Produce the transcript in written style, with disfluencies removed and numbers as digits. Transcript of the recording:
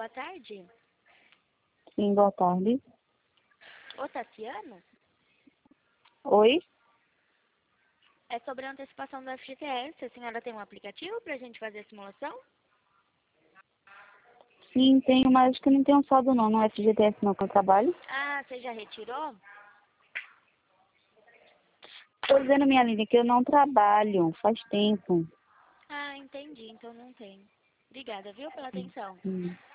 tarde. Sim, boa tarde. Ô, Tatiana, Oi? é sobre a antecipação do FGTS. A senhora tem um aplicativo pra gente fazer a simulação? Sim, tenho, mas acho que não tenho saldo não, no FGTS não, que eu trabalho. Ah, você já retirou? Tô dizendo, minha linda, que eu não trabalho, faz tempo. Ah, entendi. Então não tem. Obrigada, viu, pela atenção. Hum.